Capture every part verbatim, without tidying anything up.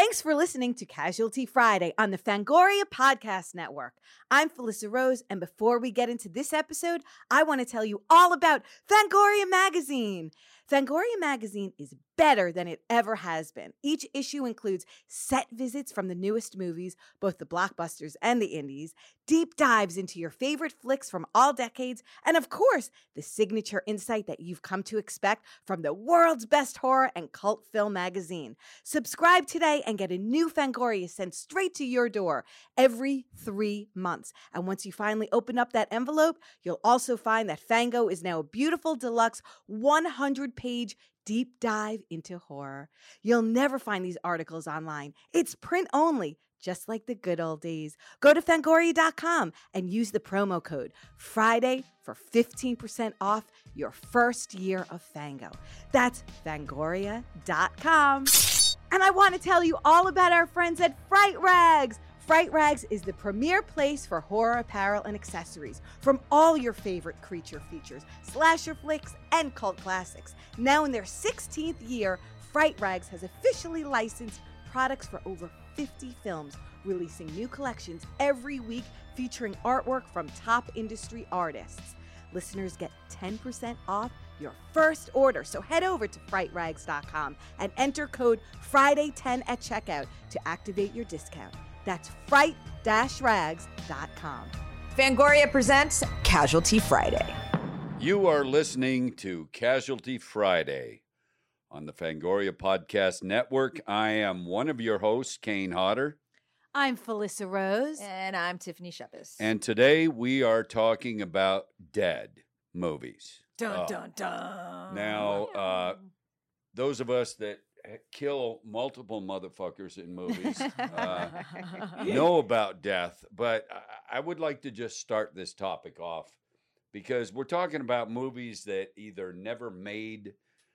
Thanks for listening to Casualty Friday on the Fangoria Podcast Network. I'm Felissa Rose, and before we get into this episode, I want to tell you all about Fangoria Magazine. Fangoria Magazine is better than it ever has been. Each issue includes set visits from the newest movies, both the blockbusters and the indies, deep dives into your favorite flicks from all decades, and of course, the signature insight that you've come to expect from the world's best horror and cult film magazine. Subscribe today and get a new Fangoria sent straight to your door every three months. And once you finally open up that envelope, you'll also find that Fango is now a beautiful deluxe one hundred page deep dive into horror. You'll never find these articles online. It's print only, just like the good old days. Go to Fangoria dot com and use the promo code Friday for fifteen percent off your first year of Fango. That's Fangoria dot com. And I want to tell you all about our friends at Fright Rags. Fright Rags is the premier place for horror apparel and accessories from all your favorite creature features, slasher flicks, and cult classics. Now in their sixteenth year, Fright Rags has officially licensed products for over fifty films, releasing new collections every week featuring artwork from top industry artists. Listeners get ten percent off your first order, so head over to fright rags dot com and enter code Friday ten at checkout to activate your discount. That's fright rags dot com. Fangoria presents Casualty Friday. You are listening to Casualty Friday on the Fangoria Podcast Network. I am one of your hosts, Kane Hodder. I'm Felissa Rose. And I'm Tiffany Shepis. And today we are talking about dead movies. Dun, uh, dun, dun. Now, uh, those of us that kill multiple motherfuckers in movies uh, know about death, but I would like to just start this topic off because we're talking about movies that either never made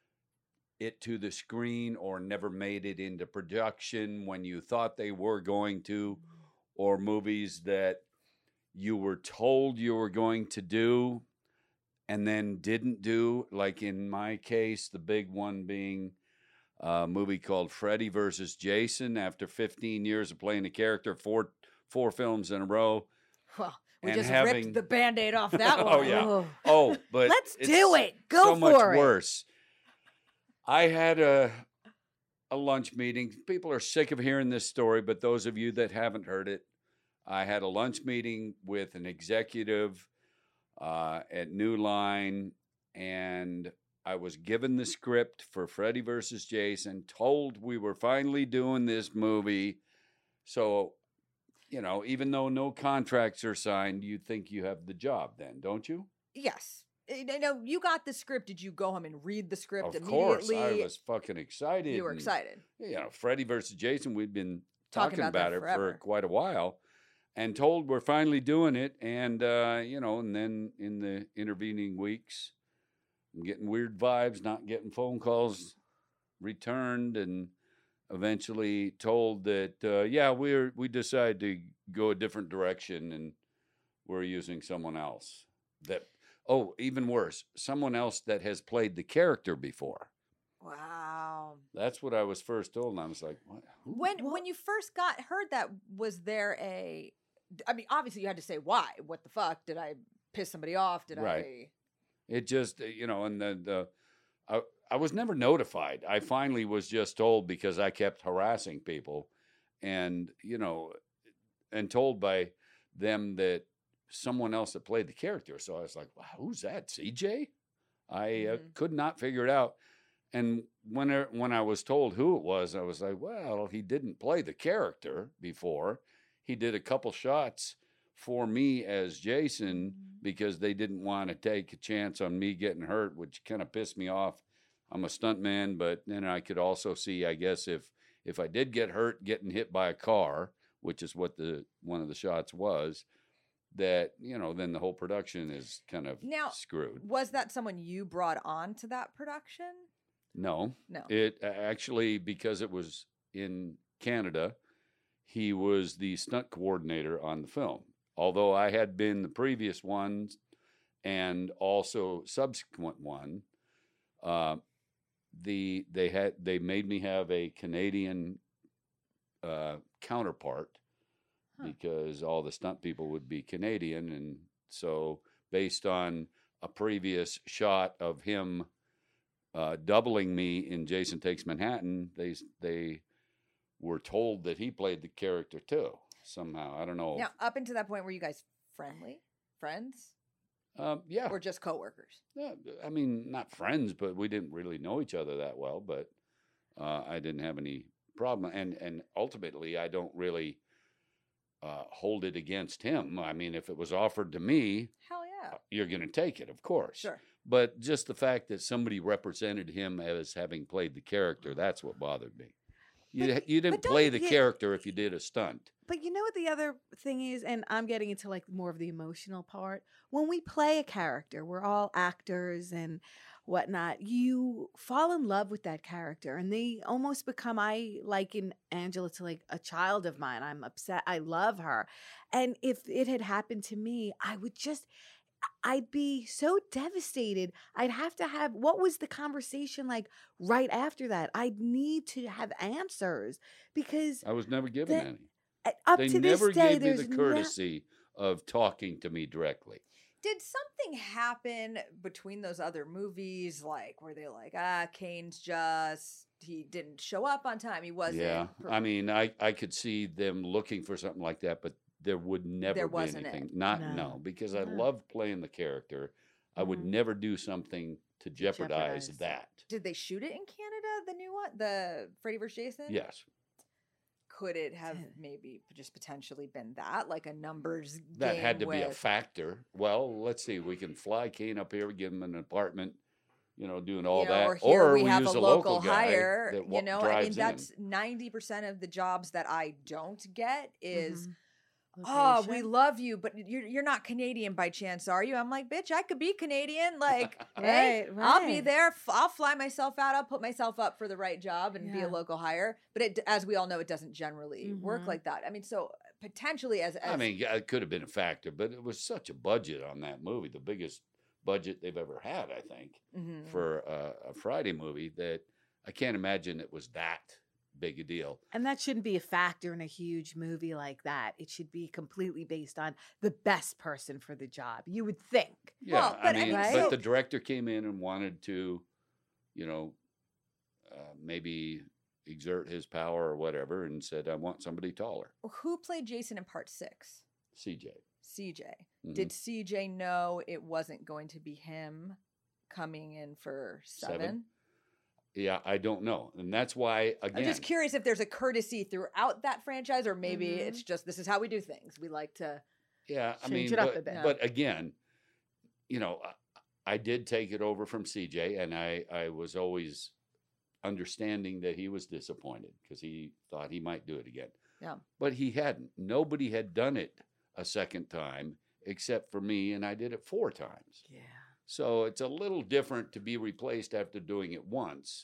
it to the screen or never made it into production when you thought they were going to, or movies that you were told you were going to do and then didn't do, like in my case, the big one being a movie called Freddy versus Jason. After fifteen years of playing the character, four four films in a row. Well, we and just having... ripped the Band-Aid off that one. Oh, yeah. Oh, but let's it's do it. Go so for much it. worse. I had a a lunch meeting. People are sick of hearing this story, but those of you that haven't heard it, I had a lunch meeting with an executive uh, at New Line, and I was given the script for Freddy versus Jason, told we were finally doing this movie. So, you know, even though no contracts are signed, you think you have the job then, don't you? Yes. I know you got the script. Did you go home and read the script Of immediately? course, I was fucking excited. You were and, excited. You know, Freddy versus Jason, we'd been Talking talking, about about, that it forever. for quite a while, and told we're finally doing it. And, uh, you know, and then in the intervening weeks, I'm getting weird vibes, not getting phone calls returned, and eventually told that, uh, yeah, we're, we decided to go a different direction, and we're using someone else. That, oh, even worse, someone else that has played the character before. Wow. That's what I was first told, and I was like, what? Who? When when you first got heard that, was there a? I mean, obviously you had to say why. What the fuck? Did I piss somebody off? Did Right. I? It just, you know, and the, the I, I was never notified. I finally was just told because I kept harassing people, and, you know, and told by them that someone else that played the character. So I was like, wow, who's that? C J? I uh, Mhm. could not figure it out. And when I, when I was told who it was, I was like, well, he didn't play the character before. He did a couple shots for me as Jason because they didn't want to take a chance on me getting hurt, which kind of pissed me off. I'm a stuntman, but then I could also see, I guess, if if I did get hurt getting hit by a car, which is what the one of the shots was, that, you know, then the whole production is kind of Now, screwed. Was that someone you brought on to that production? No. No. It actually, because it was in Canada, he was the stunt coordinator on the film. Although I had been the previous ones and also subsequent one, uh, the they had they made me have a Canadian uh, counterpart Huh. because all the stunt people would be Canadian. And so, based on a previous shot of him uh, doubling me in Jason Takes Manhattan, they they were told that he played the character too. Somehow, I don't know. Now, up until that point, were you guys friendly, friends, Um, yeah, or just coworkers? yeah. I mean, not friends, but we didn't really know each other that well. But uh, I didn't have any problem, and and ultimately, I don't really uh, hold it against him. I mean, if it was offered to me, Hell yeah, you're going to take it, of course. sure. But just the fact that somebody represented him as having played the character, that's what bothered me. You, But- you didn't but don't play the you- character if you did a stunt. But you know what the other thing is, and I'm getting into like more of the emotional part. When we play a character, we're all actors and whatnot. You fall in love with that character, and they almost become. I liken Angela to like a child of mine. I'm upset. I love her, and if it had happened to me, I would just. I'd be so devastated. I'd have to have what was the conversation like right after that? I'd need to have answers because I was never given That- any. uh, up They to this never day, gave me there's the courtesy of talking to me directly. Did something happen between those other movies? Like, were they like, ah, Kane's just, he didn't show up on time. He wasn't. Yeah, per- I mean, I, I could see them looking for something like that, but there would never There be wasn't it. anything. Not No. no, because I No. loved playing the character. I would Mhm. never do something to jeopardize, jeopardize. that. Did they shoot it in Canada, the new one? The Freddy versus Jason? Yes, Could it have Did- maybe just potentially been that? Like a numbers that game had to be a with- factor. Well, let's see. We can fly Kane up here, give him an apartment, you know, doing all you know, that, or here we, have use a a local, guy hire. that You wa- know, I mean, drives that's in. ninety percent of the jobs that I don't get is, Mhm. oh, we Location. love you, but you're you're not Canadian by chance, are you? I'm like, bitch, I could be Canadian. Like, hey, Right, I'll be right. there. F- I'll fly myself out. I'll put myself up for the right job and be Yeah. a local hire. But it, as we all know, it doesn't generally work Mhm. like that. I mean, so potentially as, as I mean, yeah, it could have been a factor, but it was such a budget on that movie, the biggest budget they've ever had, I think, Mhm. for a, a Friday movie, that I can't imagine it was that big a deal. And that shouldn't be a factor in a huge movie like that. It should be completely based on the best person for the job. You would think. Yeah, Well, but I I mean, mean, but so- the director came in and wanted to, you know, uh, maybe exert his power or whatever, and said, "I want somebody taller." Who played Jason in part six? C J. C J. Mhm. Did C J know it wasn't going to be him coming in for seven? Seven? Yeah, I don't know, and that's why I'm again. just curious if there's a courtesy throughout that franchise, or maybe Mhm. it's just this is how we do things. We like to. Yeah, I Change mean, it up a but, bit. Yeah. but again, you know, I, I did take it over from C J, and I I was always understanding that he was disappointed because he thought he might do it again. Yeah. But he hadn't. Nobody had done it a second time except for me, and I did it four times. Yeah. So it's a little different to be replaced after doing it once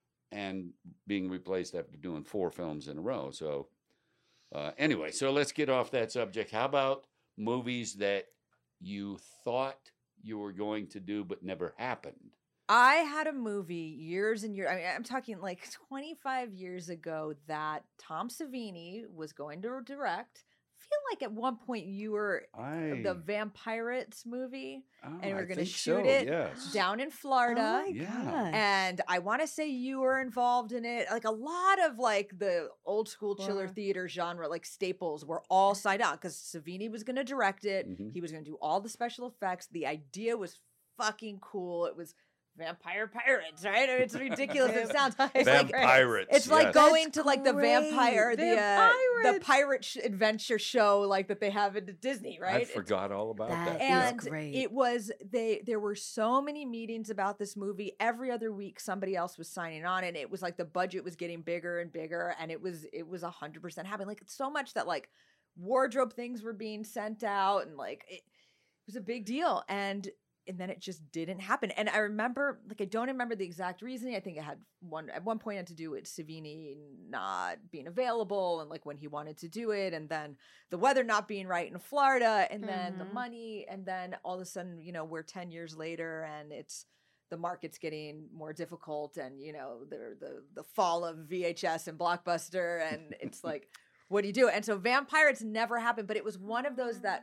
and being replaced after doing four films in a row. So uh, anyway, so let's get off that subject. How about movies that you thought you were going to do but never happened? I had a movie years and years. I mean, I'm talking like twenty-five years ago that Tom Savini was going to direct. I feel like at one point you were I, the Vampirates movie oh, and we're I gonna think shoot so, it yes. down in Florida. Oh my Yeah. gosh. And I want to say you were involved in it. Like a lot of like the old school chiller Horror. theater genre, like staples, were all signed out because Savini was going to direct it. Mhm. He was going to do all the special effects. The idea was fucking cool. It was vampire pirates, right? It's ridiculous. It sounds it's like Vampirates, it's like yes. going That's to like the great. vampire, the uh, the Vampirates. pirate sh- adventure show, like that they have in Disney, right? I It's- forgot all about That that. is yeah. and great. it was they there were so many meetings about this movie. Every other week somebody else was signing on, and it was like the budget was getting bigger and bigger, and it was it was a hundred percent happening. Like so much that like wardrobe things were being sent out, and like it, it was a big deal. And and then it just didn't happen. And I remember, like, I don't remember the exact reasoning. I think it had one at one point it had to do with Savini not being available and like when he wanted to do it, and then the weather not being right in Florida, and then the Mhm. money, and then all of a sudden, you know, we're ten years later and it's the market's getting more difficult, and you know the the the fall of V H S and Blockbuster, and it's like, what do you do? And so Vampirates never happened, but it was one of those that,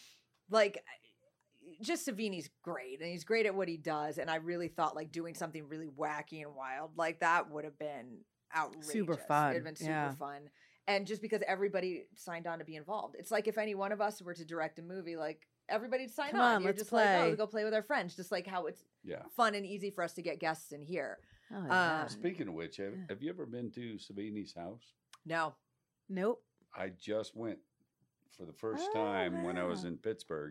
like, just Savini's great, and he's great at what he does, and I really thought like doing something really wacky and wild like that would have been outrageous. Super fun. It'd been super Yeah. fun. And just because everybody signed on to be involved, it's like if any one of us were to direct a movie, like everybody'd sign Come on. on, You're let's just like, oh, play. go play with our friends, just like how it's Yeah. fun and easy for us to get guests in here. Oh, yeah. Um, Speaking of which, have, Yeah. have you ever been to Savini's house? No, Nope. I just went for the first Oh, time when I was wow. in Pittsburgh,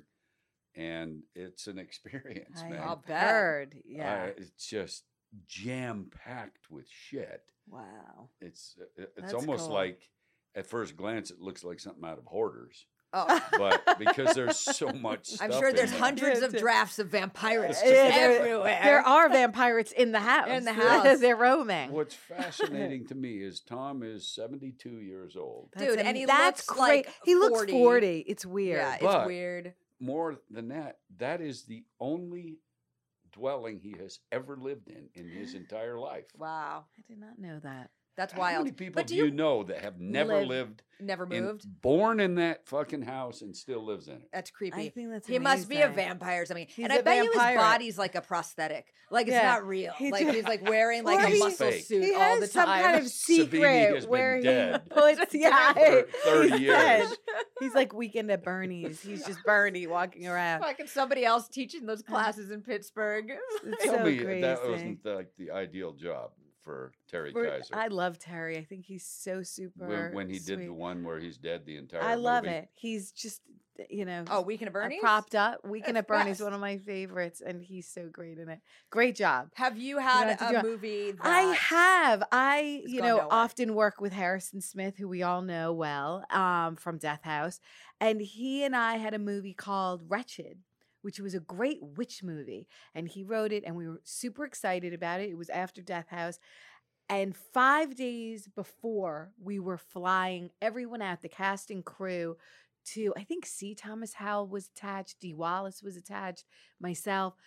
and it's an experience, I man. I'll have bet. heard. Yeah. Uh, it's just jam packed with shit. Wow. It's uh, it's That's almost cool. like at first glance it looks like something out of Hoarders, oh, but because there's so much stuff I'm sure in there's there. hundreds Yeah, of it's- drafts of Vampirates just Yeah, there- everywhere. There are vampires in the house. In the house. They're roaming. What's fascinating to me is Tom is seventy-two years old. That's Dude, am- and he that's looks great. like He looks forty. forty. It's weird. Yeah, it's But- weird. More than that, that is the only dwelling he has ever lived in in his entire life. Wow, I did not know that. that's How wild. many people But do do you you know that have never live- lived, never in, moved? born in that fucking house and still lives in it? That's I creepy. think that's He must be a amazing. vampire. I mean, He's and I a bet you his vampire. body's like a prosthetic. Like it's Yeah. not real. He like ju- he's like wearing like Or a he- muscle Fake. suit He all has the some time. kind of Savini secret has been where dead he puts yeah, for thirty he's years. dead. He's like Weekend at Bernie's. He's just Bernie walking around. Fucking somebody else teaching those classes in Pittsburgh. It's Tell so me crazy. that wasn't like the ideal job for Terry For- Kaiser I love Terry. I think he's so super. when, when he did sweet. the one where he's dead the entire I love movie. it. He's just, you know, Oh, Weekend at uh, Bernie's? propped up. Weekend at Bernie's Best. one of my favorites, and he's so great in it. Great job. Have you know had what to do. a movie that I have. I, It's you gone know, nowhere. often work with Harrison Smith, who we all know well, um, from Death House. And he and I had a movie called Wretched, which was a great witch movie. And he wrote it, and we were super excited about it. It was after Death House. And five days before we were flying everyone out, the cast and crew, to, I think C. Thomas Howell was attached, Dee Wallace was attached, myself.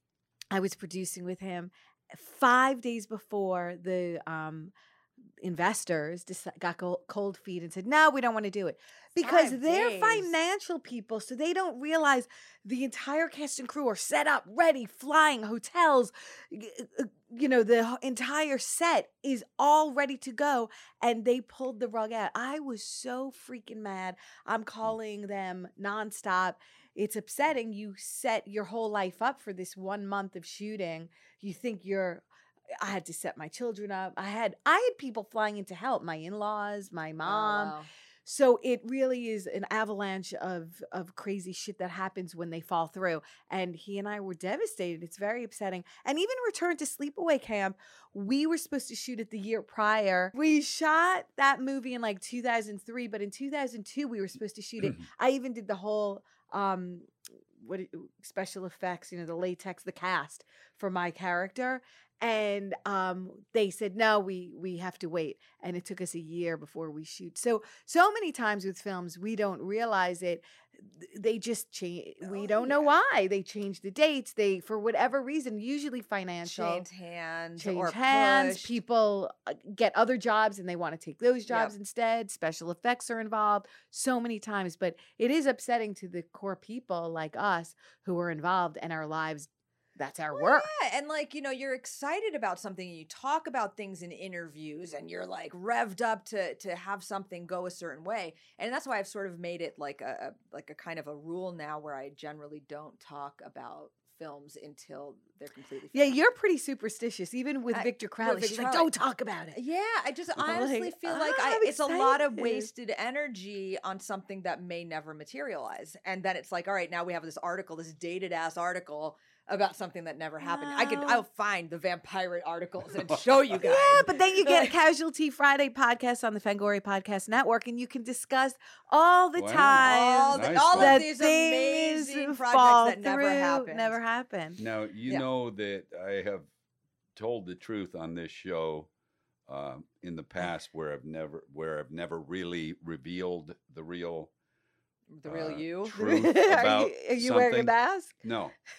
I was producing with him. Five days before, the um, investors deci- got co- cold feet and said, no, we don't want to do it. Because Five they're days. financial people, so they don't realize the entire cast and crew are set up, ready, flying, hotels, y- uh, you know, the h- entire set is all ready to go, and they pulled the rug out. I was so freaking mad. I'm calling them nonstop. It's upsetting. You set your whole life up for this one month of shooting. You think you're I had to set my children up. I had I had people flying in to help, my in-laws, my Oh, mom. wow. So it really is an avalanche of of crazy shit that happens when they fall through. And he and I were devastated. It's very upsetting. And even Return to Sleepaway Camp, we were supposed to shoot it the year prior. We shot that movie in like two thousand three, but in two thousand two we were supposed to shoot it. I even did the whole um what it- special effects, you know, the latex, the cast for my character. And um, they said, no, we we have to wait. And it took us a year before we shoot. So, so many times with films, we don't realize it. Th- They just change. We Oh, don't know yeah. why. They change the dates. They, for whatever reason, usually financial. Change hands Change or hands. pushed. People uh, get other jobs and they want to take those Yep. jobs instead. Special effects are involved so many times. But it is upsetting to the core people like us who are involved and our lives. That's our Well, work. Yeah, and like, you know, you're excited about something and you talk about things in interviews and you're like revved up to to have something go a certain way. And that's why I've sort of made it like a, a like a kind of a rule now where I generally don't talk about films until they're completely Yeah, finished. you're pretty superstitious, even with I- Victor with Crowley. Victor She's like, Crowley. don't talk about it. Yeah, I just I'm honestly like, feel like "Ah, I, I'm it's a lot of excited." wasted energy on something that may never materialize. And then it's like, all right, now we have this article, this dated ass article about something that never happened. I could, Wow. I'll find the Vampirate articles and show you guys. Yeah, but then you get Like- Casualty Friday podcast on the Fangoria Podcast Network, and you can discuss all the Wow. time all, the, Nice all one. of that these things amazing fall projects that through, never happened. Never happened. Now, you Yeah. know that I have told the truth on this show uh, in the past where I've never where I've never really revealed the real The real uh, you. truth are about you, are you wearing a something. mask? No.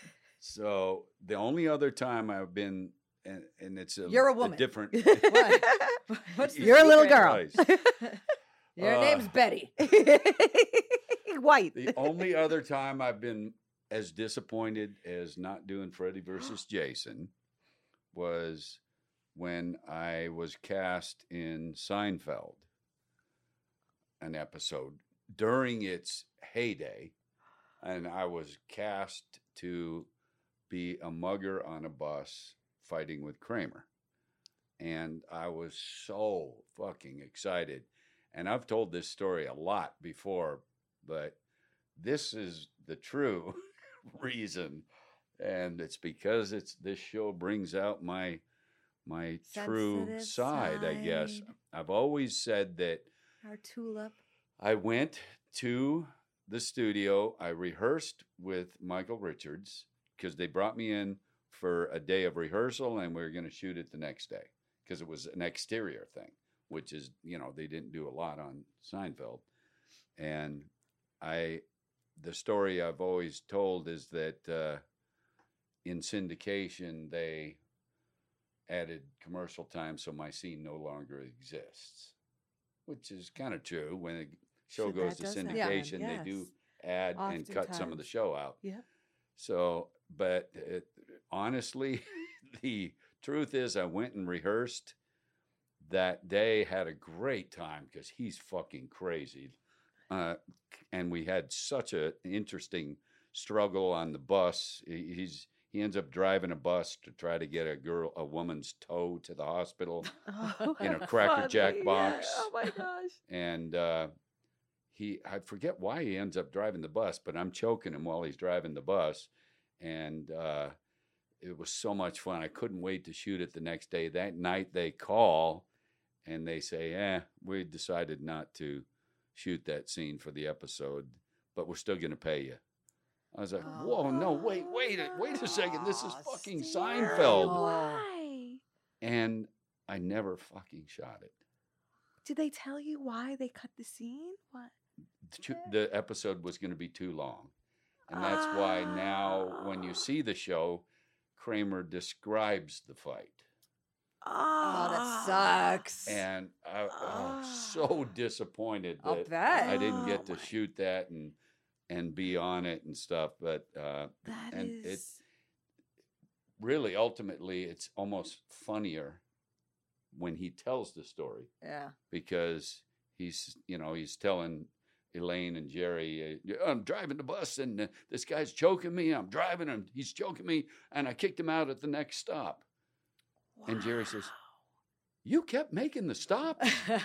So the only other time I've been, and, and it's a, You're a woman. different. What? What's the You're a little secret? girl. Christ. Your Uh, name's Betty. White. The only other time I've been as disappointed as not doing Freddy versus Jason was when I was cast in Seinfeld, an episode during its heyday, and I was cast to be a mugger on a bus fighting with Kramer. And I was so fucking excited. And I've told this story a lot before, but this is the true reason. And it's because it's this show brings out my my true Sensitive side, I guess. side. I've always said that Our tulip. I went to the studio. I rehearsed with Michael Richards because they brought me in for a day of rehearsal and we were going to shoot it the next day because it was an exterior thing, which is, you know, they didn't do a lot on Seinfeld. And I, the story I've always told is that uh, in syndication, they added commercial time so my scene no longer exists, which is kind of true. When a show So goes that to does happen, syndication, they do yes. add and cut some of the Oftentimes. show out. Yep. So, but it, honestly, the truth is I went and rehearsed that day, had a great time because he's fucking crazy. Uh, and we had such an interesting struggle on the bus. He, he's He ends up driving a bus to try to get a girl, a woman's toe to the hospital. In a Cracker Jack Funny, box. yeah. Oh my gosh. And uh, he, I forget why he ends up driving the bus, but I'm choking him while he's driving the bus. And uh, it was so much fun. I couldn't wait to shoot it the next day. That night they call and they say, eh, we decided not to shoot that scene for the episode, but we're still going to pay you. I was like, whoa, no, wait, wait, a- wait a second. This is Aw, fucking Steve. Seinfeld. Why? And I never fucking shot it. Did they tell you why they cut the scene? What? The two- The episode was going to be too long. And that's why now when you see the show, Kramer describes the fight. Oh, that Ah. sucks. And I was Ah. so disappointed I'll that bet. I didn't get Oh to my- shoot that and and be on it and stuff. But uh, That and is. it really, ultimately, it's almost funnier when he tells the story Yeah. because he's, you know, he's telling Elaine and Jerry, uh, I'm driving the bus and uh, this guy's choking me. I'm driving him. He's choking me. And I kicked him out at the next stop. And Jerry says, you kept making the stop?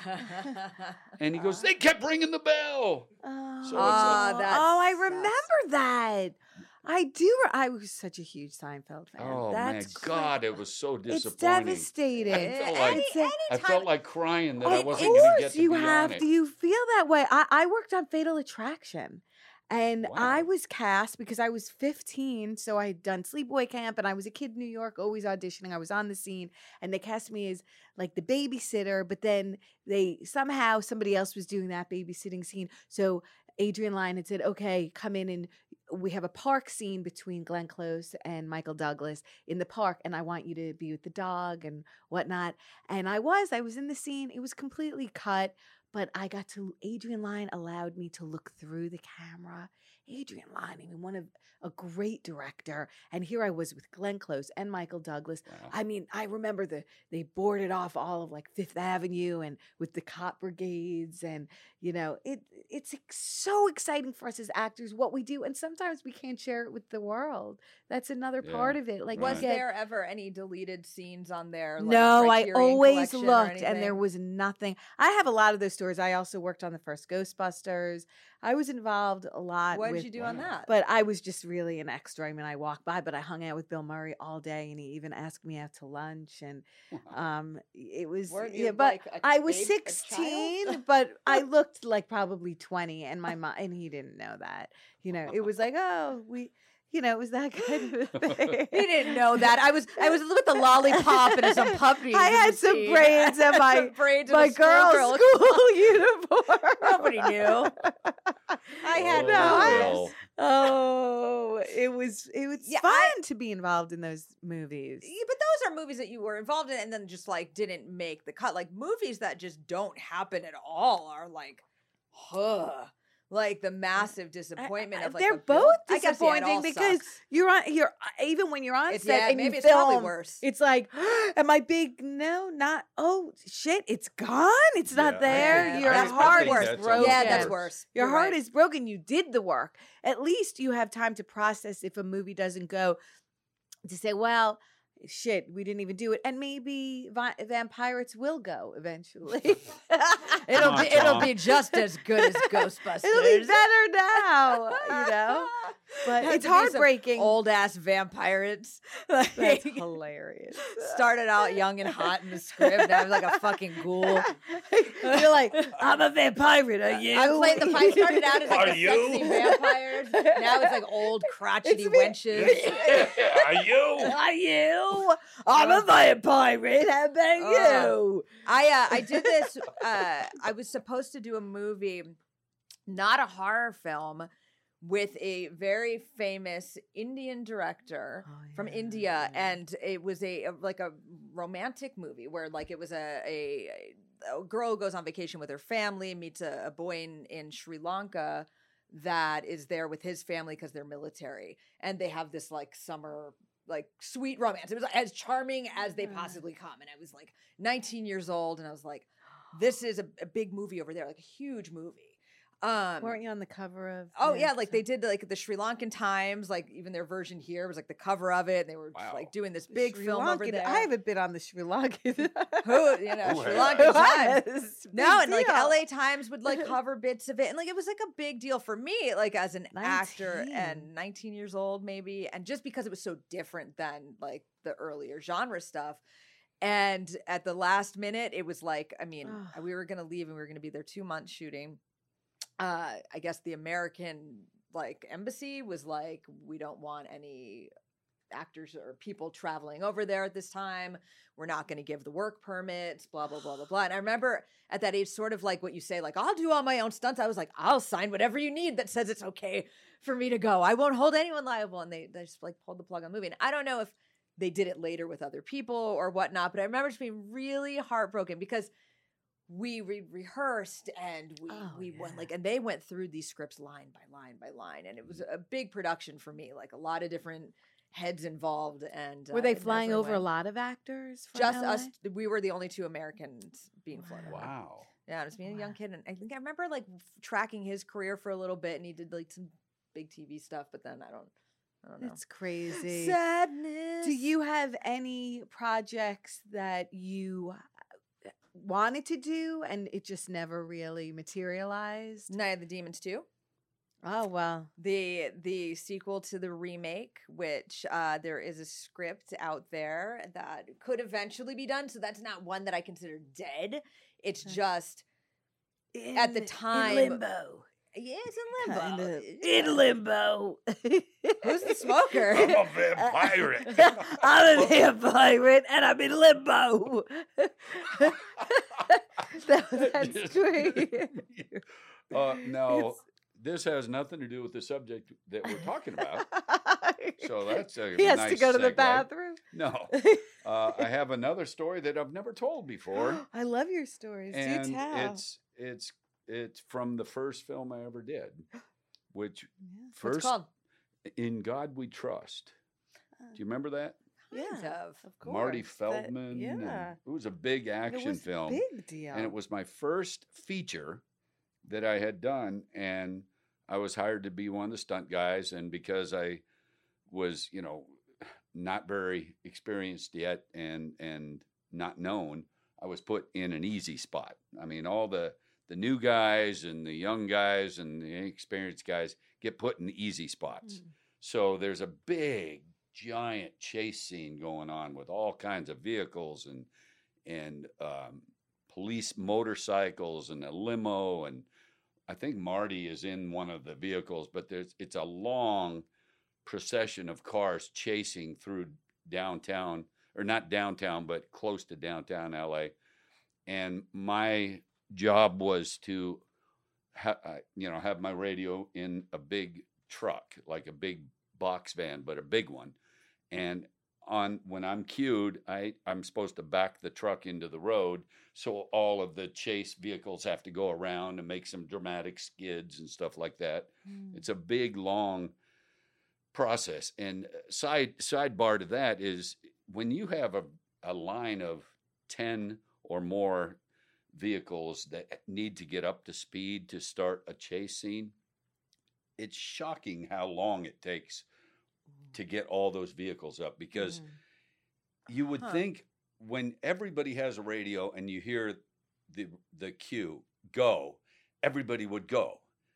And he goes, they kept ringing the bell. Oh, So it's Ah, that oh, I sucks. remember that. I do. re- I was such a huge Seinfeld fan. Oh, That's man. cra- God, it was so It's disappointing. devastating. I felt like- It's a- I felt like crying that I Of wasn't going to get course to you be on have it. to. You feel that way. I, I worked on Fatal Attraction. And I Wow. was cast because I was fifteen. So I had done Sleepaway Camp and I was a kid in New York, always auditioning. I was on the scene and they cast me as like the babysitter. But then they somehow somebody else was doing that babysitting scene. So Adrian Lyne had said, okay, come in and we have a park scene between Glenn Close and Michael Douglas in the park. And I want you to be with the dog and whatnot. And I was, I was in the scene. It was completely cut. But I got to, Adrian Lyne allowed me to look through the camera. Adrian Lyne, I mean, one of a great director. And here I was with Glenn Close and Michael Douglas. Wow. I mean, I remember the they boarded off all of like Fifth Avenue and with the cop brigades. And, you know, it it's ex- so exciting for us as actors what we do. And sometimes we can't share it with the world. That's another Yeah. part of it. Like, Right. we Was get- there ever any deleted scenes on there? like, no, I Criterion always Collection or looked and there anything? was nothing. I have a lot of those stories. I also worked on the first Ghostbusters. I was involved a lot What did with you do on Wow. that? but I was just really an extra. I mean, I walked by, but I hung out with Bill Murray all day and he even asked me out to lunch and um it was Weren't yeah, you, but like, a I was babe- a child? sixteen, but I looked like probably twenty and my mom and he didn't know that. You know, it was like, oh, we you know, it was that kind of a thing. He didn't know that. I was I was with the lollipop and some puppies. I in had the some scene. braids and my Some braids and my a girls' schoolgirl. school uniform. Nobody knew. I had Oh, no, I- Bill. Oh, it was it was Yeah, fun I- to be involved in those movies. Yeah, but those are movies that you were involved in and then just like didn't make the cut. Like movies that just don't happen at all are like, huh. Like the massive disappointment I- of like they're a build- both I guess, yeah, it disappointing all because sucks. you're on you're even when you're on It's, set yeah, and maybe you it's probably film, worse. it's like, am I big? No, not. Oh shit, it's gone. It's Yeah, not I there. think- Your I- I heart think is that's a broken. little Yeah, that's worse. worse. Your You're heart right. is broken. You did the work. At least you have time to process if a movie doesn't go, to say, well, shit, we didn't even do it, and maybe Vi- Vampirates will go eventually. It'll Come be on, it'll Tom. be just as good as Ghostbusters. It'll be better now, you know. But Had it's to be some heartbreking. Old ass vampires. That's Like, hilarious. started out young and hot in the script. Now I'm like a fucking ghoul. You're like, I'm a vampire. Are you? I played the I started out as like Are the you? sexy vampires. Now it's like old crotchety It's me. wenches. Are you? Are you? I'm a vampire. How about Uh, you? I uh, I did this. Uh, I was supposed to do a movie, not a horror film, with a very famous Indian director Oh, from yeah, India, yeah. and it was a, a like a romantic movie where like it was a a, a girl goes on vacation with her family, meets a, a boy in, in Sri Lanka that is there with his family because they're military, and they have this like summer like sweet romance. It was as charming as they Yeah. possibly come, and I was like nineteen years old, and I was like, this is a, a big movie over there, like a huge movie. Um, Weren't you on the cover of? Oh the yeah, like they episode? did like the Sri Lankan Times, like even their version here was like the cover of it. And they were just, Wow. like doing this The big Sri film over Lankan- there. I haven't been on the Sri Lankan. Who you know Who Sri has? Lankan Times. Yes, No, big and like deal. L A Times would like cover bits of it, and like it was like a big deal for me, like as an actor nineteen. and nineteen years old maybe, and just because it was so different than like the earlier genre stuff. And at the last minute, it was like, I mean, Ugh. we were gonna leave and we were gonna be there two months shooting. Uh, I guess the American like embassy was like, we don't want any actors or people traveling over there at this time. We're not going to give the work permits, blah, blah, blah, blah, blah. And I remember at that age, sort of like what you say, like, I'll do all my own stunts. I was like, I'll sign whatever you need that says it's okay for me to go. I won't hold anyone liable. And they, they just like pulled the plug on the movie. And I don't know if they did it later with other people or whatnot, but I remember just being really heartbroken because we re- rehearsed and we Oh, we went yeah. like, and they went through these scripts line by line by line, and it was a big production for me, like a lot of different heads involved. And Were uh, they it flying never over a went- lot of actors? From Just L A? us. We were the only two Americans being flown over. Wow. Yeah, it was me and a young Wow. kid, and I think I remember like f- tracking his career for a little bit, and he did like some big T V stuff, but then I don't, I don't know. It's crazy. Sadness. Do you have any projects that you uh, wanted to do and it just never really materialized? Night of the Demons two? Oh well. the the sequel to the remake, which uh there is a script out there that could eventually be done, so that's not one that I consider dead. It's Okay. just At the In- time- in limbo. yeah, it's in limbo. Kind of. Yeah. In limbo. Who's the smoker? I'm a vampire. I'm a vampire and I'm in limbo. That- that's Just- great. Uh, no, It's- this has nothing to do with the subject that we're talking about. So that's a he has nice to go to the segue. bathroom. No, uh, I have another story that I've never told before, I love your stories. and Do tell. it's it's it's from the first film I ever did, which Yeah. What's first it called? In God We Trust. Do you remember that? Yeah, Kind of. of course. Marty That- Feldman. and yeah. it was a big It action was a film. Big deal. And it was my first feature that I had done, and I was hired to be one of the stunt guys. And because I was, you know, not very experienced yet and and not known, I was put in an easy spot. I mean, all the the new guys and the young guys and the inexperienced guys get put in easy spots. Mm. So there's a big, giant chase scene going on with all kinds of vehicles and and um, police motorcycles and a limo, and I think Marty is in one of the vehicles, but there's it's a long procession of cars chasing through downtown, or not downtown, but close to downtown L A. And my job was to ha- uh, you know have my radio in a big truck, like a big box van, but a big one. And on when I'm cued, I, I'm supposed to back the truck into the road. So all of the chase vehicles have to go around and make some dramatic skids and stuff like that. Mm. It's a big, long process. And side sidebar to that is when you have a, a line of ten or more vehicles that need to get up to speed to start a chase scene, it's shocking how long it takes to get all those vehicles up, because Mm. you would Huh. think when everybody has a radio and you hear the the cue go, everybody would go.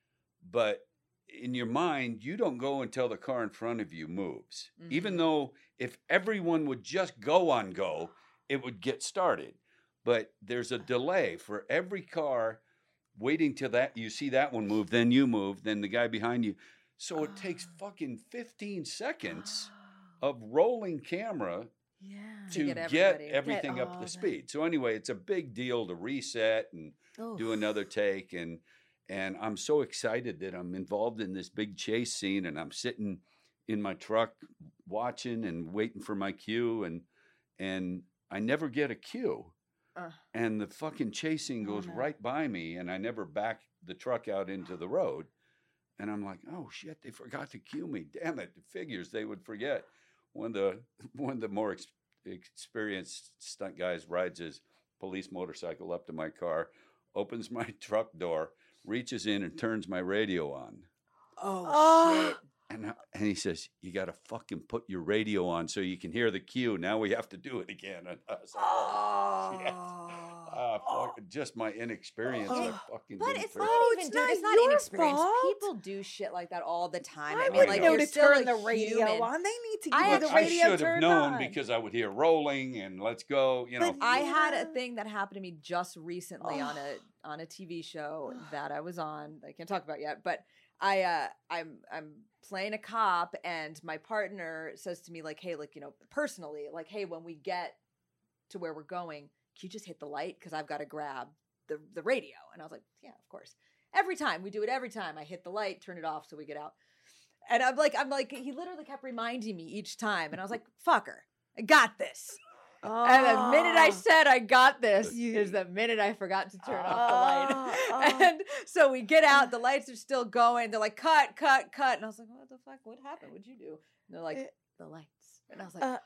But in your mind, you don't go until the car in front of you moves. Even Mhm. though if everyone would just go on go, it would get started. But there's a delay for every car waiting till that you see that one move, then you move, then the guy behind you. So it takes Ah. fucking fifteen seconds of rolling camera Yeah. To to get get, everybody- everything Get up all to that. speed. So anyway, it's a big deal to reset and do Oof. another take, and and I'm so excited that I'm involved in this big chase scene, and I'm sitting in my truck watching and waiting for my cue, and and I never get a cue. Uh. And the fucking chasing Oh, goes no. right by me, and I never back the truck out into the road. And I'm like, oh shit, they forgot to cue me. Damn it. It figures they would forget. One of the one of the more ex- experienced stunt guys rides his police motorcycle up to my car, opens my truck door, reaches in and turns my radio on. Oh, Oh. shit. And, I- and he says, you got to fucking put your radio on so you can hear the cue. Now we have to do it again. And I was like, oh, shit. Ah, fuck, just my inexperience. I Oh. fucking But didn't it's forget. not Oh, even it's dude, not it's not your inexperience. fault. People do shit like that all the time. I, I mean, would like know know you're to still turn a the radio human. on. They need to I give you the actually- I radio should have turned known on. because I would hear rolling and let's go. You know, But I had a Yeah. thing that happened to me just recently on Oh. a on a T V show that I was on. I can't talk about yet, but I uh I'm I'm playing a cop, and my partner says to me like, "Hey, like, you know, personally, like, hey, when we get to where we're going, can you just hit the light because I've got to grab the the radio?" And I was like, "Yeah, of course." Every time we do it, every time I hit the light, turn it off so we get out. And I'm like, I'm like, he literally kept reminding me each time, and I was like, "Fucker, I got this." And the minute I Oh. said I got this You- is the minute I forgot to turn off the Oh, light. oh. And so we get out, the lights are still going. They're like, cut, cut, cut. And I was like, what the fuck? What happened? What'd you do? And they're like, Eh, the lights. And I was like, uh,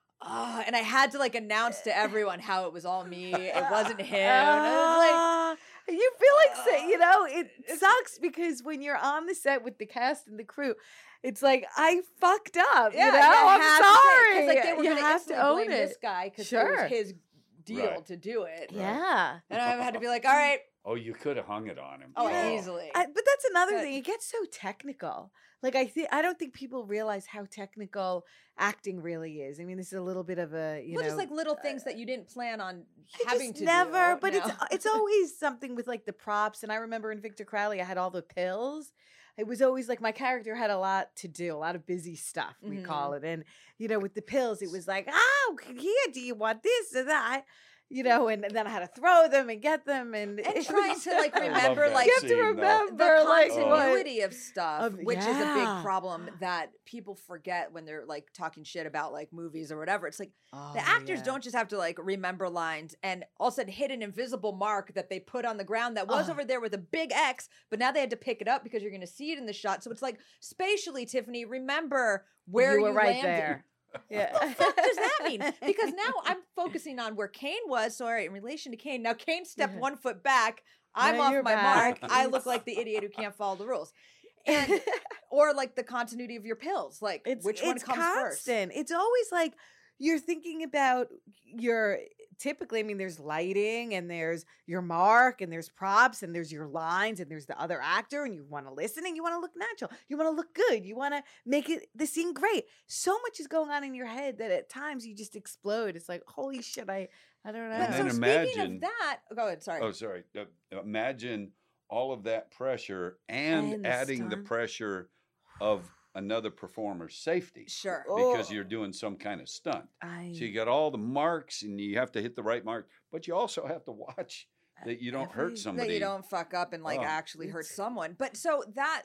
ah. And I had to like announce to everyone how it was all me. It wasn't him. And I was like, Ah, you feel like, sa- you know, it It's- sucks because when you're on the set with the cast and the crew, it's like, I fucked up. yeah, you know, you I'm have to say- 'cause, sorry. like, they were you gonna have to instantly own blame it. this guy because it Sure. was his deal Right. to do it. Yeah. And I had to be like, all right. oh, you could have hung it on him. Oh, Yeah. easily. I, but that's another But- thing. It gets so technical. Like I think I don't think people realize how technical acting really is. I mean, this is a little bit of a you well, know just like little things that you didn't plan on you having just to never. do. But it's No. it's always something with like the props. And I remember in Victor Crowley, I had all the pills. It was always like my character had a lot to do, a lot of busy stuff, we Mhm. call it. And you know, with the pills, it was like, oh, here, do you want this or that? You know, and then I had to throw them and get them, and and it trying was to like I love remember that like you have to scene, though. remember the like what- continuity of stuff, Of- which is a yeah. big problem that people forget when they're like talking shit about like movies or whatever. It's like Oh, the actors yeah. don't just have to like remember lines and all of a sudden hit an invisible mark that they put on the ground that was Oh. over there with a big X, but now they had to pick it up because you're going to see it in the shot. So it's like spatially, Tiffany, remember where you you, were right landed. there. Yeah. What the fuck does that mean? Because now I'm focusing on where Kane was. So, all right, in relation to Kane, now Kane stepped Yeah. one foot back. I'm Now off you're my back. mark. I look like the idiot who can't follow the rules. And or like the continuity of your pills, like it's which one it's comes first? constant. It's always like you're thinking about your typically. I mean, there's lighting and there's your mark and there's props and there's your lines and there's the other actor and you want to listen and you want to look natural. You want to look good. You want to make it the scene great. So much is going on in your head that at times you just explode. It's like holy shit. I I don't know. But And so then speaking imagine- of that, go ahead. Sorry. Oh, sorry. Uh, Imagine all of that pressure and, And the adding the stunt. pressure of another performer's safety Sure. because Oh. you're doing some kind of stunt. I, So you got all the marks and you have to hit the right mark, but you also have to watch that you don't Every- hurt somebody. That you don't fuck up and like Oh, actually hurt it's- someone. But so that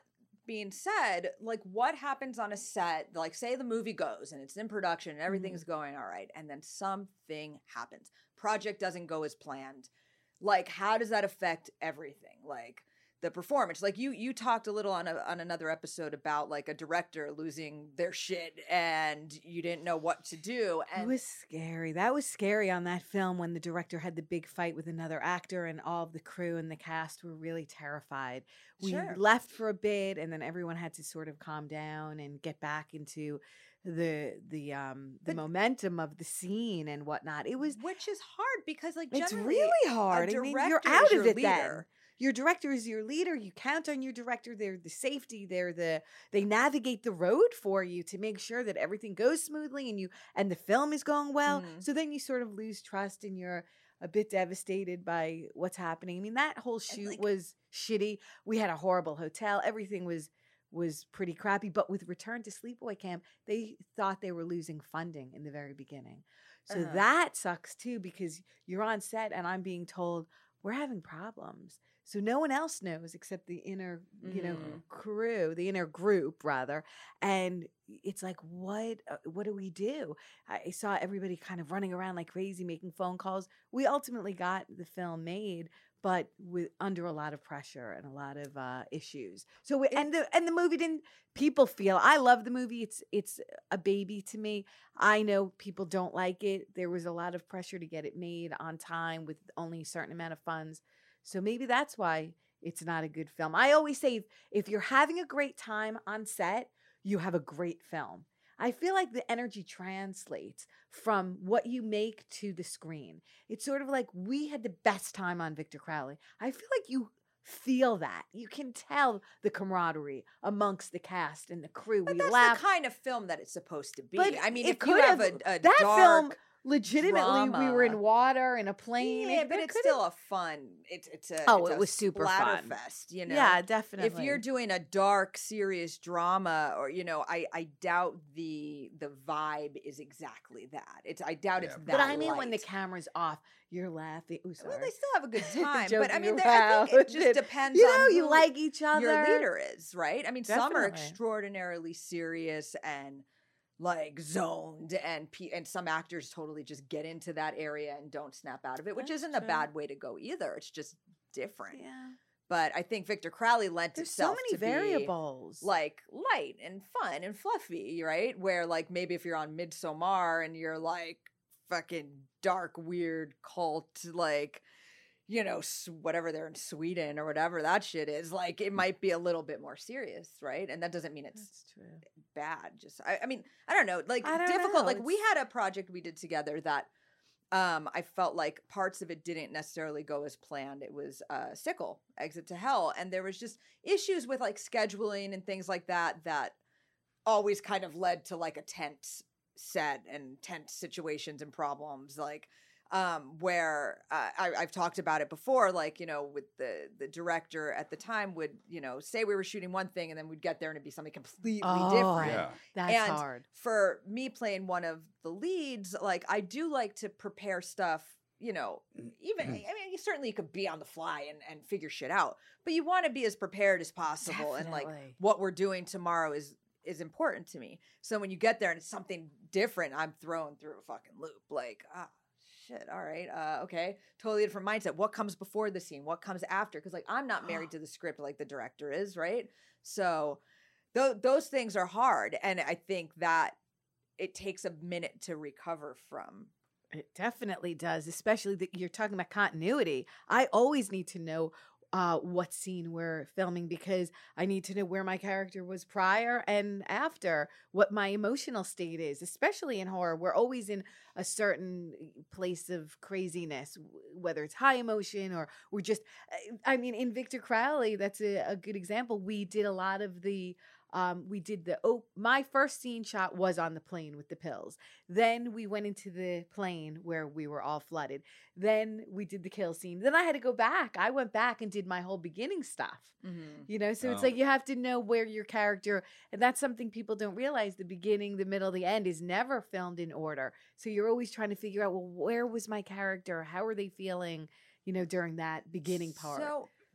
being said, like what happens on a set, like say the movie goes and it's in production and everything's mm-hmm. going all right, and then something happens. Project doesn't go as planned. Like, how does that affect everything? Like the performance, like you, you talked a little on a, on another episode about like a director losing their shit and you didn't know what to do. And it was scary. That was scary on that film when the director had the big fight with another actor and all of the crew and the cast were really terrified. We Sure. left for a bit and then everyone had to sort of calm down and get back into the the um the But- momentum of the scene and whatnot. It was which is hard because like it's generally really a hard. I mean, you're director out is of your it then. leader. Your director is your leader. You count on your director. They're the safety. They're the they navigate the road for you to make sure that everything goes smoothly and you and the film is going well. Mhm. So then you sort of lose trust and you're a bit devastated by what's happening. I mean, that whole shoot like- was shitty. We had a horrible hotel. Everything was was pretty crappy. But with Return to Sleepaway Camp, they thought they were losing funding in the very beginning. So Uh-huh. that sucks too because you're on set and I'm being told we're having problems. So no one else knows except the inner, you know, Mhm. crew, the inner group rather. And it's like, what, uh, what do we do? I saw everybody kind of running around like crazy, making phone calls. We ultimately got the film made, but with under a lot of pressure and a lot of uh, issues. So we, and the and the movie didn't. People feel I love the movie. It's it's a baby to me. I know people don't like it. There was a lot of pressure to get it made on time with only a certain amount of funds. So maybe that's why it's not a good film. I always say if, if you're having a great time on set, you have a great film. I feel like the energy translates from what you make to the screen. It's sort of like we had the best time on Victor Crowley. I feel like you feel that. You can tell the camaraderie amongst the cast and the crew. But we that's laugh. the kind of film that it's supposed to be. But I mean, it if you could have have- a, a that dark, film legitimately we were in drama. water in a plane. yeah, It- but it it's could've- still a fun. It's it's a Oh, it's it a was super splatter fun. fest. You know, Yeah, definitely. if you're doing a dark, serious drama, or you know, I I doubt the the vibe is exactly that. It's I doubt it's Yeah. that. But I mean, when the light. camera's off, you're laughing. Ooh, sorry. well, they still have a good time. but I Joking mean, there- I think it around. just depends. you on know, you who like each other. your leader is, right? I mean, some are Definitely. extraordinarily serious and like zoned, and pe- and some actors totally just get into that area and don't snap out of it, which That's isn't a true. bad way to go either. It's just different. Yeah. But I think Victor Crowley lent There's so itself many to be variables. like light and fun and fluffy, right? Where like maybe if you're on Midsommar and you're like fucking dark, weird cult, like you know, s- whatever they're in Sweden or whatever that shit is, like it might be a little bit more serious, right? And that doesn't mean it's That's true. bad. Just I, I mean, I don't know, like I don't difficult. know, Like we it's- had a project we did together that um I felt like parts of it didn't necessarily go as planned. It was uh Sickle, Exit to Hell, and there was just issues with like scheduling and things like that that always kind of led to like a tense set and tense situations and problems, like um where uh, I, I've talked about it before, like you know with the the director at the time would you know say we were shooting one thing and then we'd get there and it'd be something completely Oh. different. Yeah. That's And hard. For me playing one of the leads, like I do like to prepare stuff, you know, even I mean you certainly you could be on the fly and, and figure shit out, but you want to be as prepared as possible. And like Definitely. what we're doing tomorrow is is important to me. So when you get there and it's something different, I'm thrown through a fucking loop. Like, ah shit, all right, uh, okay. Totally different mindset. What comes before the scene? What comes after? Because like I'm not married to the script like the director is, right? So th- those things are hard. And I think that it takes a minute to recover from. It definitely does, especially that you're talking about continuity. I always need to know uh, what scene we're filming because I need to know where my character was prior and after, what my emotional state is, especially in horror. We're always in a certain place of craziness, w- whether it's high emotion or we're just, I mean, in Victor Crowley, that's a, a good example. We did a lot of the Um, we did the oh my first scene shot was on the plane with the pills. Then we went into the plane where we were all flooded. Then we did the kill scene. Then I had to go back. I went back and did my whole beginning stuff. You know, so it's Oh. like you have to know where your character, and that's something people don't realize. The beginning, the middle, the end is never filmed in order. So you're always trying to figure out, well, where was my character? How are they feeling, you know, during that beginning part? So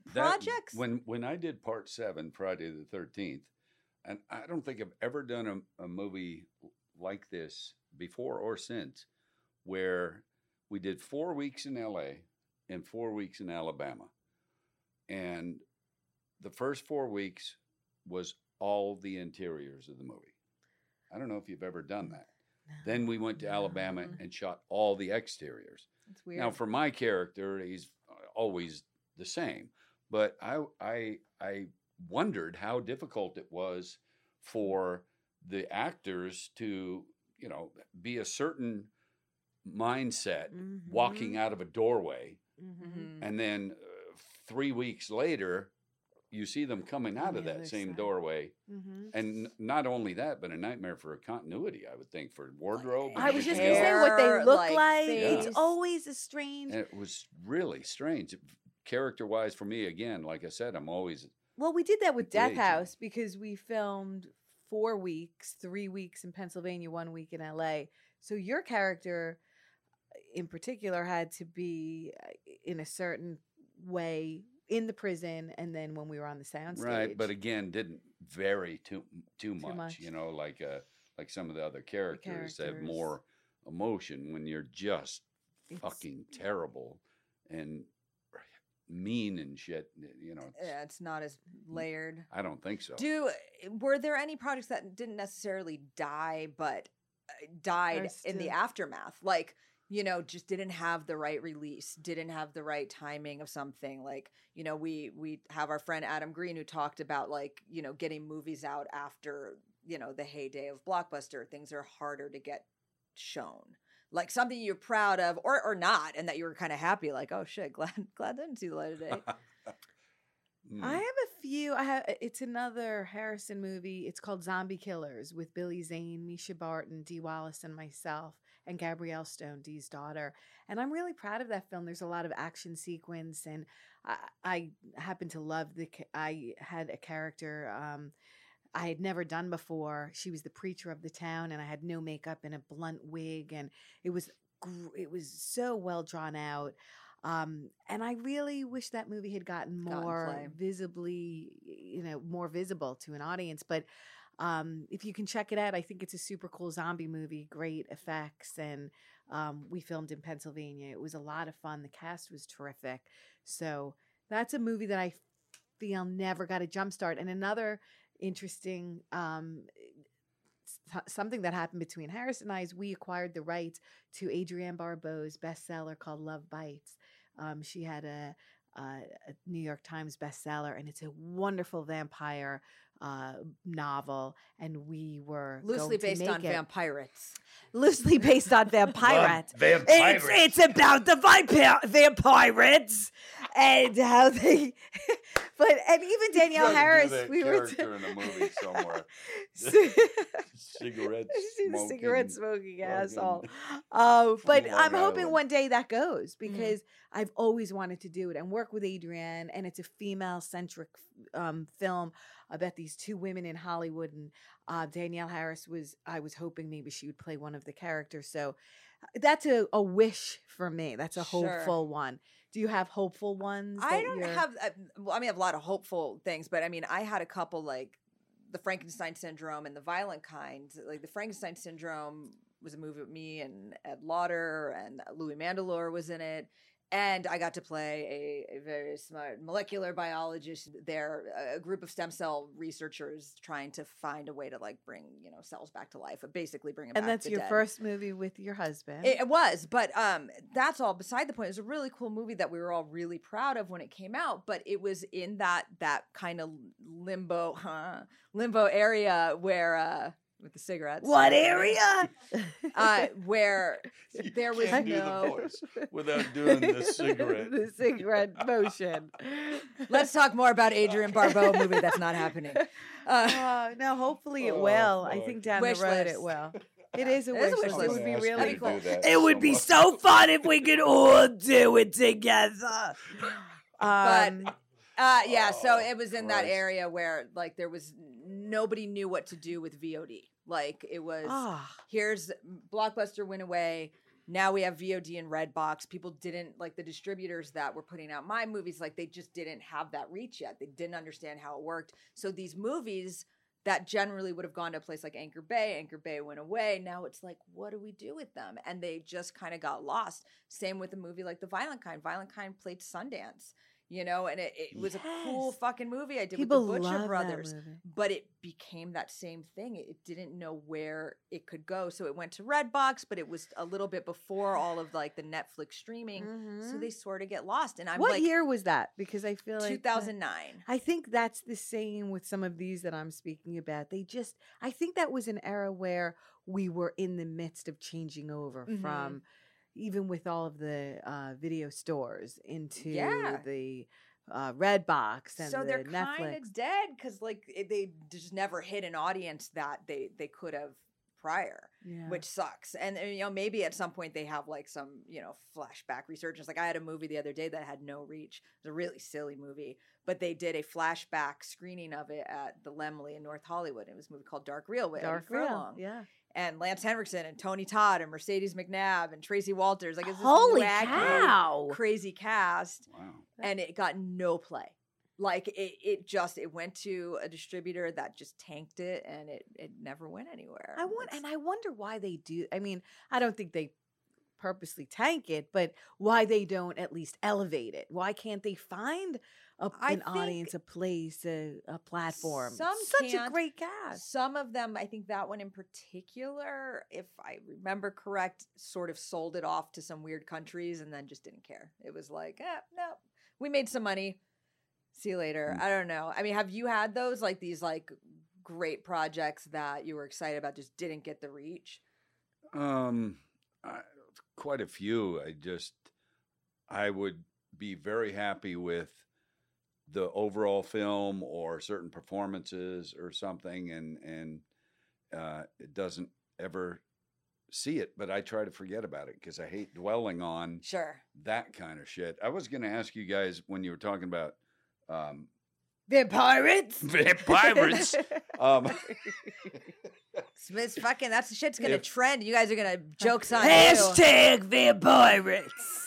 that- projects. when when I did part seven, Friday the thirteenth, and I don't think I've ever done a, a movie like this before or since, where we did four weeks in L A and four weeks in Alabama, and the first four weeks was all the interiors of the movie. I don't know if you've ever done that. No, Then we went to no. Alabama and shot all the exteriors. It's weird. Now, for my character, he's always the same, but I I I wondered how difficult it was for the actors to, you know, be a certain mindset walking out of a doorway, Mhm. Mhm. and then uh, three weeks later, you see them coming out On of the that other same side. doorway. Mhm. And n- not only that, but a nightmare for continuity, I would think, for wardrobe. I and was just everything gonna say else. what they Hair, look like, like. face. It's always a strange. And it was really strange. Character wise, for me, again, like I said, I'm always Well, we did that with Death engaging. House because we filmed four weeks, three weeks in Pennsylvania, one week in L A. So your character, in particular, had to be uh, in a certain way in the prison, and then when we were on the soundstage, right, but again, didn't vary too too much. much. You know, like uh, like some of the other characters, have characters. more emotion when you're just It's- fucking terrible and mean and shit. You know, it's- Yeah, it's not as layered. I don't think so. Do were there any projects that didn't necessarily die, but uh, died Are in the still- aftermath? Like, you know, just didn't have the right release, didn't have the right timing of something. Like, you know, we we have our friend Adam Green who talked about, like, you know, getting movies out after, you know, the heyday of Blockbuster. Things are harder to get shown. Like something you're proud of, or or not, and that you were kind of happy, like, oh shit, glad glad that didn't see the light of day. Mm. I have a few. I have. It's another Harrison movie. It's called Zombie Killers with Billy Zane, Misha Barton, Dee Wallace, and myself, and Gabrielle Stone, Dee's daughter. And I'm really proud of that film. There's a lot of action sequence, and I, I happen to love the. ca- I had a character um, I had never done before. She was the preacher of the town, and I had no makeup and a blunt wig, and it was gr- it was so well drawn out. Um, and I really wish that movie had gotten Gotten more play. visibly, you know, more visible to an audience. But um, if you can check it out, I think it's a super cool zombie movie, great effects. And um, we filmed in Pennsylvania. It was a lot of fun. The cast was terrific. So that's a movie that I feel never got a jump start. And another interesting um, s- something that happened between Harris and I is we acquired the rights to Adrienne Barbeau's bestseller called Love Bites. Um, she had a, a, a New York Times bestseller, and it's a wonderful vampire uh, novel. And we were Loosely going to based make on it. vampirates. Loosely based on vampire. Vampires. It's, it's about the vampire vampires and how they. But and even Danielle Gotta do Harris, that we were. character in a movie somewhere. Cigarette She's a smoking. cigarette smoking fucking- asshole. Uh, but Long I'm hoping Island. one day that goes because I've always wanted to do it and work with Adrienne. And it's a female centric um, film about these two women in Hollywood. And uh, Danielle Harris was, I was hoping maybe she would play one of the characters. So uh, that's a, a wish for me. That's a Sure. hopeful one. Do you have hopeful ones? I that don't you're- have. uh, Well, I mean, I have a lot of hopeful things, but I mean, I had a couple like the Frankenstein syndrome and the violent kind. Like the Frankenstein syndrome was a movie with me and Ed Lauder, and Louis Mandylor was in it. And I got to play a, a very smart molecular biologist there, a group of stem cell researchers trying to find a way to like bring, you know, cells back to life, basically bring them And back that's to your dead. first movie with your husband. It, it was, but um, that's all beside the point. It was a really cool movie that we were all really proud of when it came out, but it was in that that kind of limbo huh, limbo area where uh, with the cigarettes. What area? Uh, where You there was can't do the no. voice without doing the cigarette. the cigarette motion. Let's talk more about Adrienne Barbeau movie that's not happening. Uh, Uh, no, hopefully it Oh, will. I fuck. think down Wish the road list. it will. It is a It wish is a list. wish It list. would be Ask really me to cool. do that It would be much. so fun if we could all do it together. Um, Uh, yeah, so Oh, it was in that Christ. area where like there was nobody knew what to do with V O D. Like it was ah, here's Blockbuster went away. Now we have V O D and Redbox. People didn't like the distributors that were putting out my movies. Like they just didn't have that reach yet. They didn't understand how it worked. So these movies that generally would have gone to a place like Anchor Bay, Anchor Bay went away. Now it's like, what do we do with them? And they just kind of got lost. Same with a movie like The Violent Kind. Violent Kind played Sundance. You know, and it, it was Yes. a cool fucking movie I did People with the Butcher love Brothers. that movie. But it became that same thing. It, it didn't know where it could go. So it went to Redbox, but it was a little bit before all of like the Netflix streaming. So Mhm. they sort of get lost. And I'm What like, year was that? Because I feel like two the- thousand nine. I think that's the same with some of these that I'm speaking about. They just, I think that was an era where we were in the midst of changing over Mhm. from, even with all of the uh, video stores, into Yeah. the uh, Redbox and So the they're Netflix. kind of dead because like it, they just never hit an audience that they they could have prior. Yeah. Which sucks. And, and, you know, maybe at some point they have like some, you know, flashback resurgence. Like I had a movie the other day that had no reach. It was a really silly movie, but they did a flashback screening of it at the Lemley in North Hollywood. It was a movie called Dark Real with Dark Eddie Real, Furlong. yeah. And Lance Henriksen and Tony Todd and Mercedes McNabb and Tracy Walters. Like it's this Holy wacky, cow! crazy cast. Wow. And it got no play. Like it, it just it went to a distributor that just tanked it, and it it never went anywhere. I want, It's- and I wonder why they do. I mean, I don't think they purposely tank it, but why they don't at least elevate it? Why can't they find a, I an audience, think a place, a, a platform? some Such a can't. great cast. Some of them, I think that one in particular, if I remember correct, sort of sold it off to some weird countries and then just didn't care. It was like, eh, no, we made some money. See you later. Mm. I don't know. I mean, have you had those like these like great projects that you were excited about just didn't get the reach? Um, I, quite a few. I just, I would be very happy with the overall film or certain performances or something, and and uh, it doesn't ever see it. But I try to forget about it because I hate dwelling on Sure. that kind of shit. I was going to ask you guys when you were talking about um, They're pirates. vampires. um, It's fucking that's the shit's gonna If- trend. You guys are gonna jokes on you. Hashtag vampirates.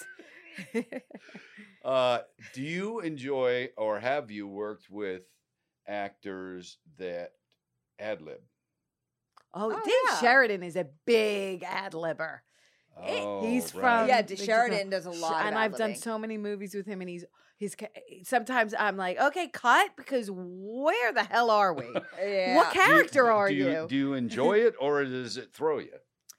Uh, do you enjoy or have you worked with actors that ad lib? Oh, Oh, Dave yeah. Sheridan is a big ad libber. Oh, He's right. from Yeah, the- Sheridan does a Sh- lot of and I've done ad-libbing. so many movies with him, and he's he's ca- sometimes I'm like, okay, cut, because where the hell are we? Yeah. What Do you- character do are you, you? Do you enjoy it or does it throw you?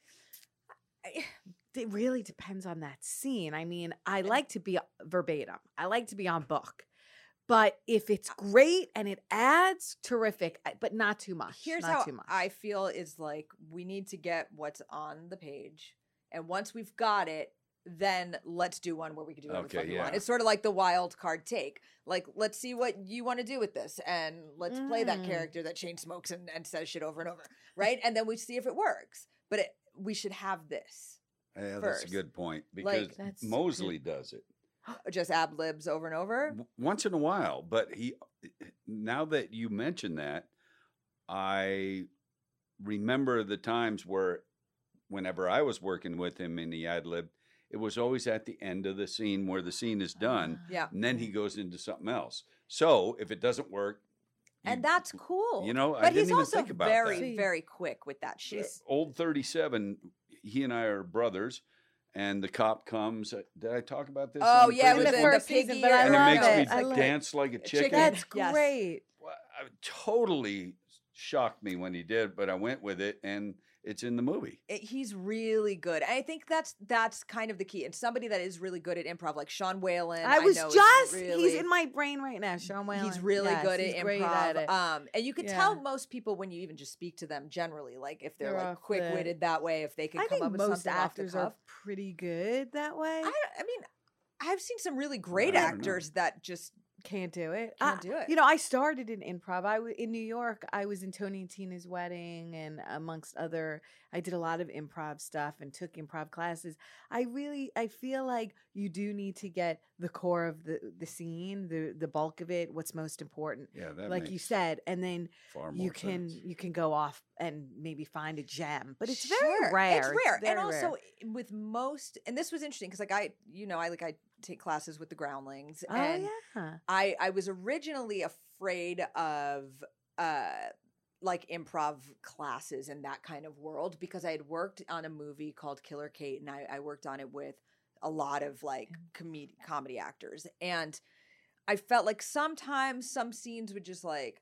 It really depends on that scene. I mean, I like to be verbatim. I like to be on book. But if it's great and it adds, terrific, I- but not too much. Here's not how too much. I feel is like we need to get what's on the page, and once we've got it, then let's do one where we can do whatever the Okay, fuck we want. yeah. It's sort of like the wild card take. Like, let's see what you want to do with this, and let's play that Mm. character that chain smokes and, and says shit over and over, right? And then we see if it works. But it, we should have this. Yeah, that's a First. good point Like- because That's Mosley does it Just ab libs over and over. w- once in a while. But he, now that you mention that, I remember the times where, whenever I was working with him in the ad lib, it was always at the end of the scene where the scene is done, Yeah. and then he goes into something else. So if it doesn't work, And you- that's cool. you know, I but didn't he's even also think about very, that. very quick with that uh, shit. old thirty-seven, he and I are brothers, and the cop comes. uh, Did I talk about this? Oh, on the yeah, in with the previous the, one? first piggy season, but I and love it makes it. me I love- dance like a chicken. chicken. That's Yes. great. Well, I- totally shocked me when he did, but I went with it, and it's in the movie. it- he's really good. And I think that's that's kind of the key. And somebody that is really good at improv, like Sean Whalen. I was know is just, he's really- in my brain right now, Sean Whalen. He's really Yes, good he's at great improv. at it. Um, and you can Yeah. tell most people when you even just speak to them generally, like if they're, They're like off the- quick witted that way, if they can I come think up with most something off the actors cuff. are pretty good that way. I, I mean, I've seen some really great I don't know. actors that just Can't do it. Can't I- do it. You know, I started in improv. I w- in New York. I was in Tony and Tina's wedding, and amongst other, I did a lot of improv stuff and took improv classes. I really, I feel like you do need to get the core of the the scene, the the bulk of it, what's most important, Yeah, that like you makes said, and then far more you can sense. you can go off and maybe find a gem. But it's Sure. very rare. It's rare, and very also rare. with most, and this was interesting because like I, you know, I like I take classes with the Groundlings, Oh and yeah. I I was originally afraid of uh like improv classes in that kind of world because I had worked on a movie called Killer Kate, and I, I worked on it with a lot of like comed- comedy actors, and I felt like sometimes some scenes would just like,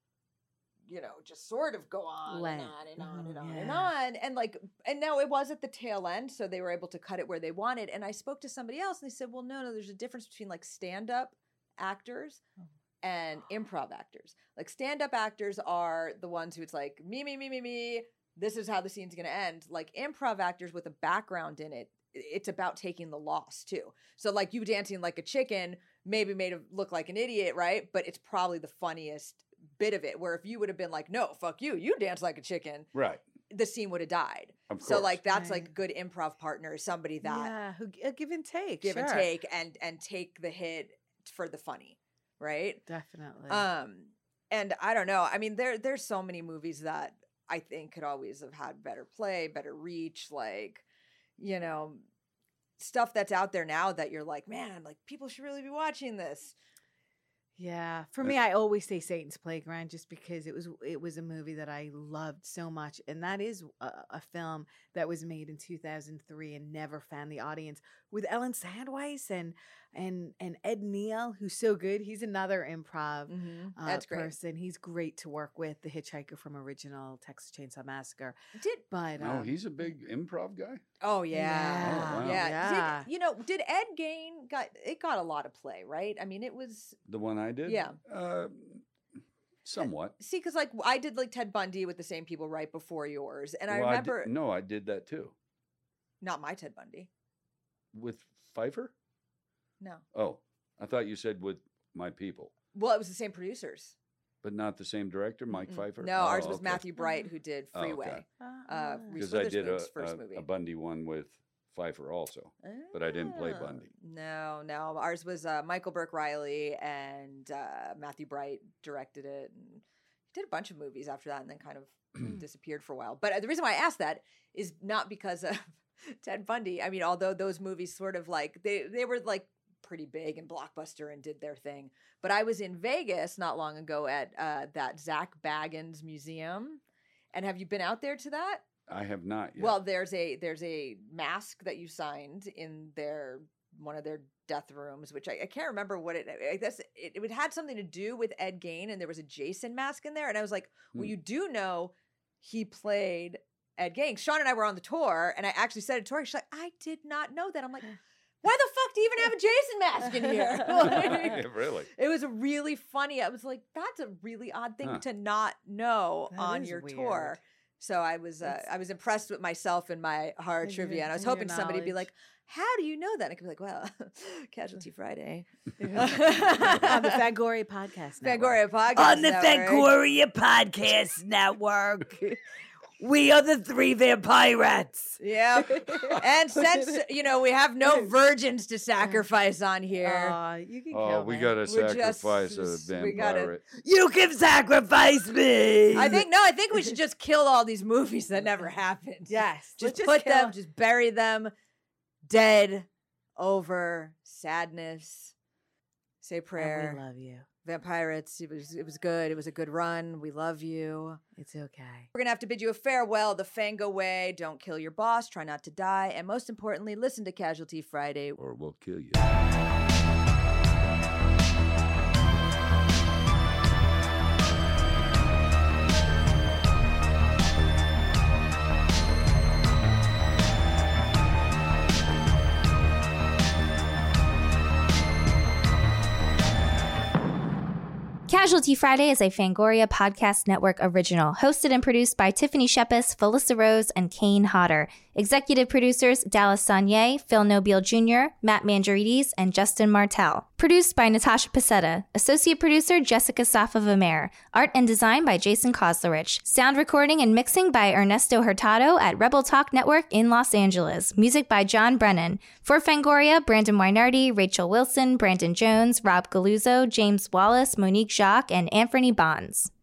you know, just sort of go on Let- and on and on and Mhm, on and yeah. on. And like, and now it was at the tail end, so they were able to cut it where they wanted. And I spoke to somebody else and they said, well, no, no, there's a difference between like stand up actors and improv actors. Like stand up actors are the ones who it's like, me, me, me, me, me. This is how the scene's going to end. Like improv actors with a background in it, it's about taking the loss too. So like you dancing like a chicken maybe made him look like an idiot, right? But it's probably the funniest bit of it, where if you would have been like, no, fuck you, you dance like a chicken, Right. the scene would have died. Of course. So like that's Right. like a good improv partner, is somebody that yeah, who a give and take, give and sure. take and and take the hit for the funny, right? Definitely. Um, and I don't know. I mean, there there's so many movies that I think could always have had better play, better reach, like, you know, stuff that's out there now that you're like, man, like people should really be watching this. Yeah, for Uh, me, I always say Satan's Playground just because it was it was a movie that I loved so much, and that is a, a film that was made in two thousand three and never found the audience, with Ellen Sandweiss and and and Ed Neal, who's so good. He's another improv uh, That's great. person. He's great to work with, the hitchhiker from original Texas Chainsaw Massacre. Did But No, um, he's a big improv guy. oh yeah, Yeah. Oh, wow. yeah. Yeah. Did, you know, did Ed Gain got it got a lot of play, right? I mean, it was The one I did. Yeah. Uh, somewhat. see because like I did like Ted Bundy with the same people right before yours, and I Well, remember did- no, I did that too not my Ted Bundy. with Pfeiffer. No, Oh, I thought you said with my people, well, it was the same producers. but not the same director, Mike Mm-mm. Pfeiffer. No, ours Oh, was okay. Matthew Bright who did Oh, okay. Freeway. Uh, ah. Reese Because I did a, Witherspoon's first a, movie. a Bundy one with Pfeiffer also, but I didn't play Ah, Bundy. No, no. Ours was uh, Michael Burke Riley, and uh, Matthew Bright directed it. And he did a bunch of movies after that and then kind of disappeared for a while. But uh, the reason why I asked that is not because of Ted Bundy. I mean, although those movies sort of like, they, they were like pretty big and blockbuster and did their thing. But I was in Vegas not long ago at uh, that Zach Baggins Museum. And have you been out there to that? I have not yet. Well, there's a there's a mask that you signed in their one of their death rooms, which I, I can't remember what it. I guess it, it had something to do with Ed Gain, and there was a Jason mask in there, and I was like, well, Hmm. you do know he played Ed Gain. Sean and I were on the tour, and I actually said it to her. She's like, I did not know that. I'm like, why the fuck do you even have a Jason mask in here? Like, Yeah, really. it was really funny. I was like, that's a really odd thing Huh. to not know That on is your weird. tour. So I was uh, That's- I was impressed with myself and my horror And your- trivia, and I was and your hoping somebody would be knowledge. like, "How do you know that?" And I could be like, "Well, Casualty Friday, on the Fangoria podcast network. Fangoria podcast On the Network. Fangoria Podcast Network. We are the three vampires. Yep. And since you know we have no virgins to sacrifice on here, Aw, you can Oh, kill we me. got to We're just- sacrifice a we gotta- vampire. You can sacrifice me. I think no, I think we should just kill all these movies that never happened. Yes, just let's put kill- them, just bury them, dead, over, sadness. Say And prayer. we love you. Vampirates, it was it was good. It was a good run. We love you. It's okay. We're gonna have to bid you a farewell the Fango way. Don't kill your boss. Try not to die. And most importantly, listen to Casualty Friday. Or we'll kill you. Casualty Friday is a Fangoria Podcast Network original, hosted and produced by Tiffany Shepis, Felissa Rose, and Kane Hodder. Executive producers Dallas Saunier, Phil Nobile Junior, Matt Mandarides, and Justin Martell. Produced by Natasha Pacetta. Associate producer Jessica Safa-Vamer. Art and design by Jason Koslerich. Sound recording and mixing by Ernesto Hurtado at Rebel Talk Network in Los Angeles. Music by John Brennan. For Fangoria, Brandon Wynardi, Rachel Wilson, Brandon Jones, Rob Galuzzo, James Wallace, Monique Jacques, and Anthony Bonds.